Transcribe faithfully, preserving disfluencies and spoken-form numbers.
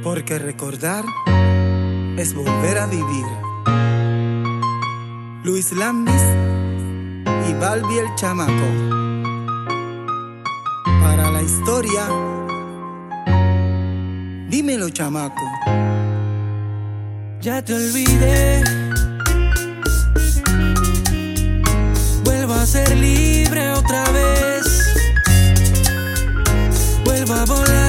porque recordar es volver a vivir. Luis Landis y Balbi el Chamaco. Para la historia, dímelo, chamaco. Ya te olvidé, vuelvo a ser libre otra vez, vuelvo a volar